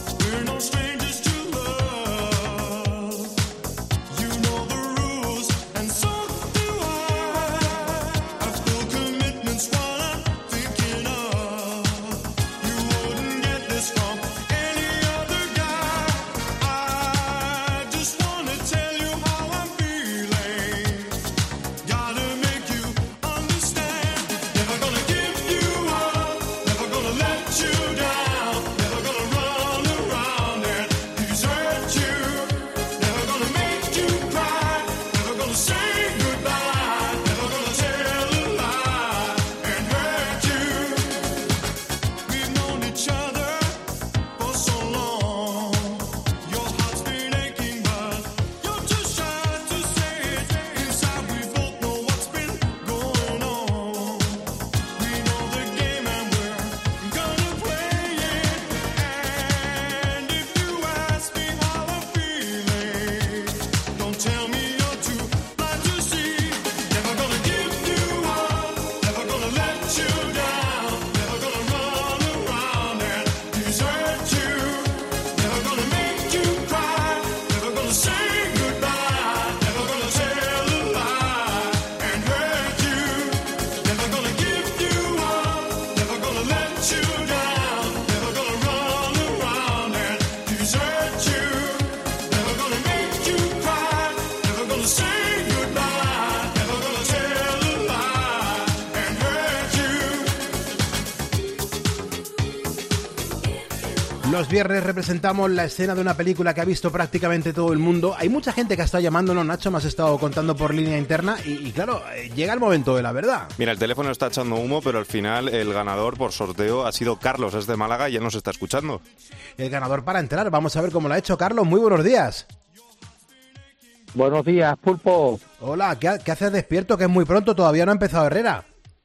Los viernes representamos la escena de una película que ha visto prácticamente todo el mundo. Hay mucha gente que ha estado llamándonos, Nacho, me has estado contando por línea interna y, y claro, llega el momento de la verdad. Mira, el teléfono está echando humo, pero al final el ganador por sorteo ha sido Carlos, es de Málaga y ya nos está escuchando. El ganador para entrar, vamos a ver cómo lo ha hecho Carlos. Muy buenos días. Buenos días, Pulpo. Hola, ¿qué, qué haces despierto? Que es muy pronto, todavía no ha empezado Herrera.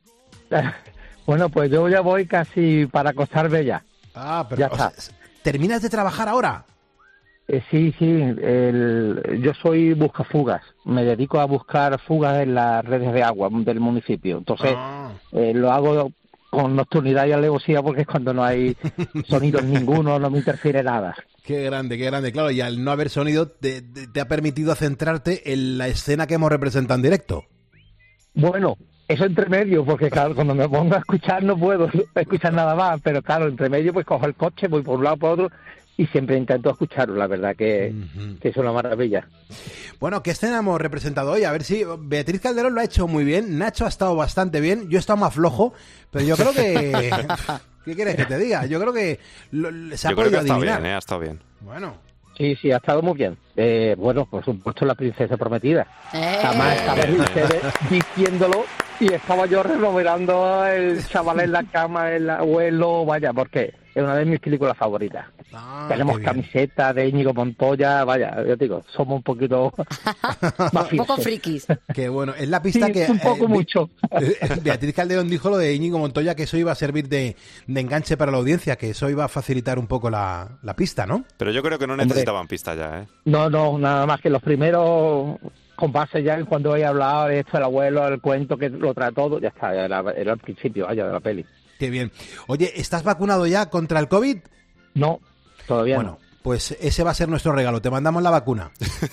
Bueno, pues yo ya voy casi para acostarme ya. Ah, pero ya o sea, ¿terminas de trabajar ahora? Eh, sí, sí, el, yo soy buscafugas, me dedico a buscar fugas en las redes de agua del municipio, entonces ah. eh, lo hago con nocturnidad y alevosía porque es cuando no hay sonidos ninguno, no me interfiere nada. Qué grande, qué grande, claro, y al no haber sonido te, te, te ha permitido centrarte en la escena que hemos representado en directo. Bueno, eso entre medio, porque claro, cuando me pongo a escuchar no puedo escuchar nada más, pero claro, entre medio pues cojo el coche, voy por un lado por otro y siempre intento escucharlo, la verdad que, uh-huh. que es una maravilla. Bueno, ¿qué escena hemos representado hoy? A ver si Beatriz Calderón lo ha hecho muy bien, Nacho ha estado bastante bien, yo he estado más flojo, pero yo creo que... ¿Qué quieres que te diga? Yo creo que lo, se ha yo podido creo que ha estado adivinar. bien, ¿eh? Ha estado bien. Bueno... Sí, sí, ha estado muy bien. Eh, bueno, por supuesto, la princesa prometida. Eh. Además, estaba ustedes diciéndolo y estaba yo removerando el chaval en la cama, el abuelo, vaya, porque es una de mis películas favoritas. Ah, tenemos camiseta de Íñigo Montoya, vaya, yo digo, somos un poquito más un poco frikis. Qué bueno, es la pista sí, que... un poco eh, mucho. Beatriz Calderón dijo lo de Íñigo Montoya, que eso iba a servir de, de enganche para la audiencia, que eso iba a facilitar un poco la, la pista, ¿no? Pero yo creo que no necesitaban pista ya, ¿eh? No, no, nada más que los primeros compases ya, cuando he hablado de esto, el abuelo, el cuento que lo trae todo, ya está, era, era el principio, vaya, de la peli. Qué bien. Oye, ¿estás vacunado ya contra el COVID? No, todavía bueno, no. Bueno, pues ese va a ser nuestro regalo, te mandamos la vacuna.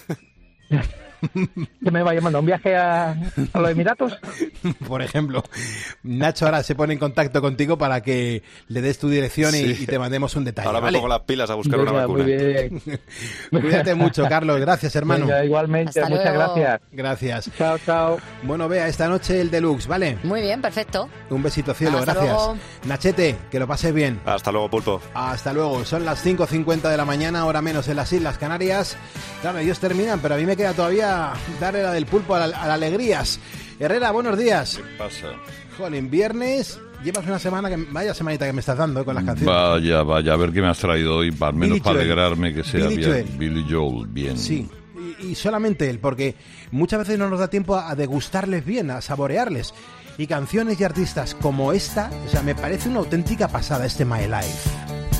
¿Que me vaya a mandar un viaje a, a los Emiratos? Por ejemplo, Nacho ahora se pone en contacto contigo para que le des tu dirección y, sí. y te mandemos un detalle. Ahora ¿vale? me pongo las pilas a buscar Venga, una vacuna. Muy bien. Cuídate mucho, Carlos. Gracias, hermano. Venga, igualmente, Hasta muchas luego. gracias. Gracias. Chao, chao. Bueno, vea, esta noche el deluxe, ¿vale? Muy bien, perfecto. Un besito, cielo, Hasta gracias. luego. Nachete, que lo pases bien. Hasta luego, Pulpo. Hasta luego. Son las cinco cincuenta de la mañana, hora menos en las Islas Canarias. Claro, ellos terminan, pero a mí me queda todavía darle la del pulpo a la, a la alegrías. Herrera, buenos días. ¿Qué pasa? Jolín, viernes, llevas una semana que... Vaya semanita que me estás dando, ¿eh? Con las canciones. Vaya, vaya, a ver qué me has traído hoy, al menos Billy para Joel. alegrarme que sea Billy bien. Joel. Billy Joel, bien. Sí, y, y solamente él, porque muchas veces no nos da tiempo a degustarles bien, a saborearles. Y canciones y artistas como esta, o sea, me parece una auténtica pasada este My Life.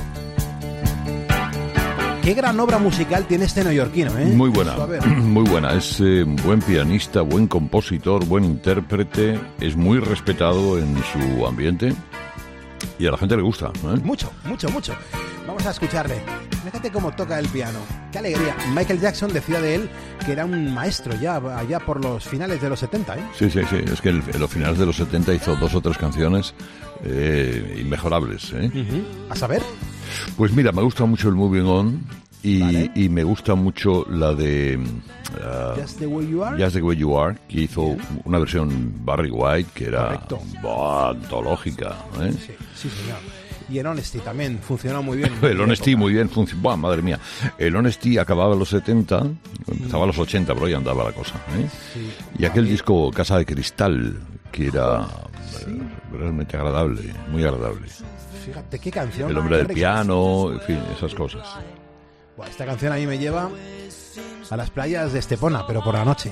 Qué gran obra musical tiene este neoyorquino, ¿eh? Muy buena, A ver. muy buena. Es eh, buen pianista, buen compositor, buen intérprete. Es muy respetado en su ambiente y a la gente le gusta, ¿eh? Mucho, mucho, mucho. Vamos a escucharle. Fíjate cómo toca el piano. Qué alegría. Michael Jackson decía de él que era un maestro ya, allá por los finales de los setenta, ¿eh? Sí, sí, sí. Es que el- en los finales de los setenta hizo dos o tres canciones eh, inmejorables, ¿eh? Uh-huh. A saber. Pues mira, me gusta mucho el Moving On y, vale. y me gusta mucho la de uh, Just the Way You Are. Just the Way You Are, que hizo una versión Barry White que era Correcto. buah, antológica, ¿eh? Sí, sí, señor. Y el Honesty también funcionó muy bien. El Honesty muy bien funcionó. Madre mía. El Honesty acababa en los setenta, empezaba en los ochenta, pero ahí andaba la cosa, ¿eh? Sí. Y aquel disco Casa de Cristal, que era eh, realmente agradable, muy agradable. Fíjate qué canción. El hombre del Qué piano, en fin, esas cosas. Buah, esta canción a mí me lleva a las playas de Estepona, pero por la noche.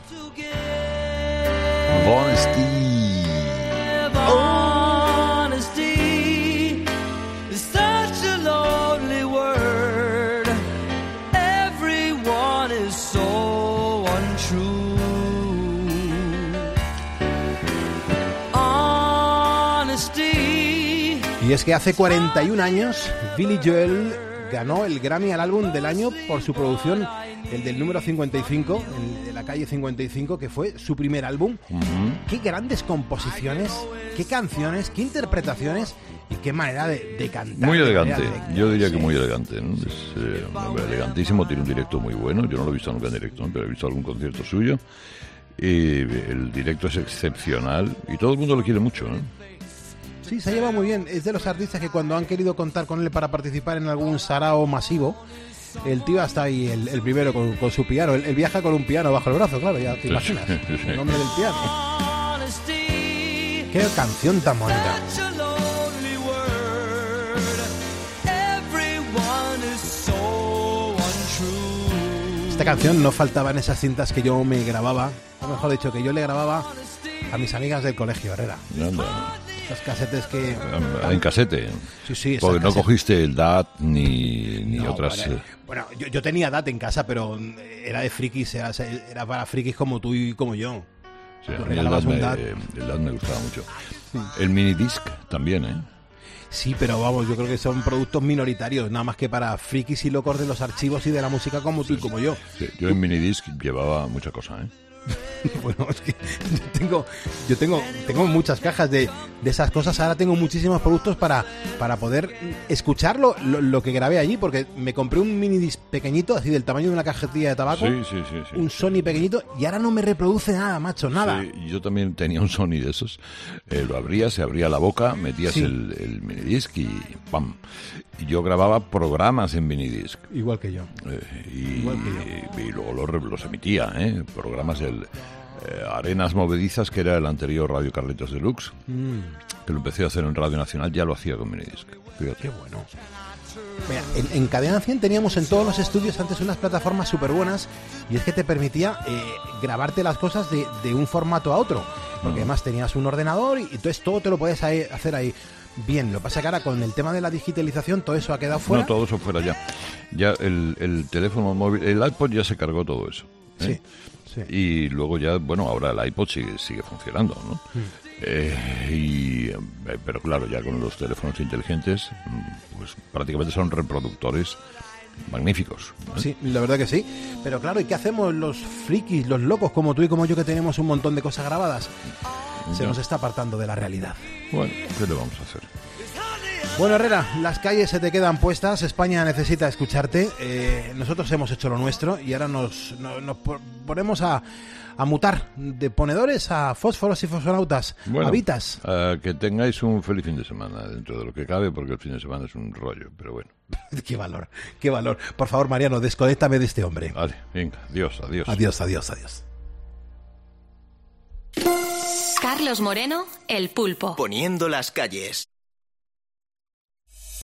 Honesty is such a lonely word. Everyone is so untrue. Honesty. Y es que hace cuarenta y un años Billy Joel ganó el Grammy al álbum del año por su producción, el del número cincuenta y cinco, el de la calle cincuenta y cinco, que fue su primer álbum. Uh-huh. Qué grandes composiciones, qué canciones, qué interpretaciones y qué manera de, de cantar. Muy de elegante, manera de- yo diría que Sí. muy elegante, ¿no? Es eh, un hombre elegantísimo, tiene un directo muy bueno, yo no lo he visto nunca en directo, ¿no? Pero he visto algún concierto suyo, y el directo es excepcional y todo el mundo lo quiere mucho, ¿no? Sí, se lleva muy bien. Es de los artistas que cuando han querido contar con él para participar en algún sarao masivo, el tío está ahí, el, el primero, con, con su piano. Él, él viaja con un piano bajo el brazo, claro, ya te imaginas. Sí, sí, sí. El hombre del piano. Qué canción tan bonita. Such a lonely word. Everyone is so untrue. Esta canción no faltaba en esas cintas que yo me grababa, o mejor dicho, que yo le grababa a mis amigas del colegio, Herrera. Anda. Los casetes que... En casete. Sí, sí, esas Porque no casetes. cogiste el D A T ni, ni No, otras... vale. eh, Bueno, yo, yo tenía D A T en casa, pero era de frikis, era, era para frikis como tú y como yo. sí, Tú a mí el D A regalabas T un me, D A T. el D A T me gustaba mucho. El minidisc también, ¿eh? Sí, pero vamos, yo creo que son productos minoritarios, nada más que para frikis y locos de los archivos y de la música como tú y como yo. Sí, yo en minidisc llevaba mucha cosa, ¿eh? Bueno, es que yo tengo, yo tengo, tengo muchas cajas de, de esas cosas. Ahora tengo muchísimos productos para, para poder escucharlo, lo, lo que grabé allí, porque me compré un mini disc pequeñito, así del tamaño de una cajetilla de tabaco. Sí, sí, sí, sí. Un Sony pequeñito, y ahora no me reproduce nada, macho, nada. Sí, yo también tenía un Sony de esos. Eh, lo abrías, se abría la boca, metías Sí. el, el minidisc y ¡pam! Y yo grababa programas en minidisc. Igual que yo. Eh, y, Igual que y luego los, los emitía, ¿eh? Programas del eh, Arenas Movedizas, que era el anterior Radio Carlitos Deluxe, Mm. que lo empecé a hacer en Radio Nacional, ya lo hacía con minidisc. Fíjate. Qué bueno. Mira, en, en Cadena cien teníamos en todos los estudios antes unas plataformas súper buenas, y es que te permitía eh, grabarte las cosas de, de un formato a otro, porque además tenías un ordenador y entonces todo te lo podías ahí- hacer ahí. Bien, lo que pasa que ahora con el tema de la digitalización todo eso ha quedado fuera. No, todo eso fuera ya. Ya el, el teléfono móvil, el iPod ya se cargó todo eso. ¿eh? Sí, sí. Y luego ya, bueno, ahora el iPod sigue, sigue funcionando, ¿no? Mm. Eh, y, eh, pero claro, ya con los teléfonos inteligentes, mm, pues prácticamente son reproductores magníficos. ¿eh? Sí, la verdad que sí. Pero claro, ¿y qué hacemos los frikis, los locos como tú y como yo, que tenemos un montón de cosas grabadas? Se Ya. nos está apartando de la realidad. Bueno, ¿qué le vamos a hacer? Bueno, Herrera, las calles se te quedan puestas, España necesita escucharte, eh, nosotros hemos hecho lo nuestro y ahora nos, no- nos po- ponemos a, a mutar de ponedores a fósforos y fosfonautas, Bueno, a vitas. eh, que tengáis un feliz fin de semana dentro de lo que cabe, porque el fin de semana es un rollo, pero bueno. Qué valor, qué valor. Por favor, Mariano, desconéctame de este hombre. Vale, venga, adiós, adiós. Adiós, adiós, adiós. Carlos Moreno, El Pulpo. Poniendo las calles.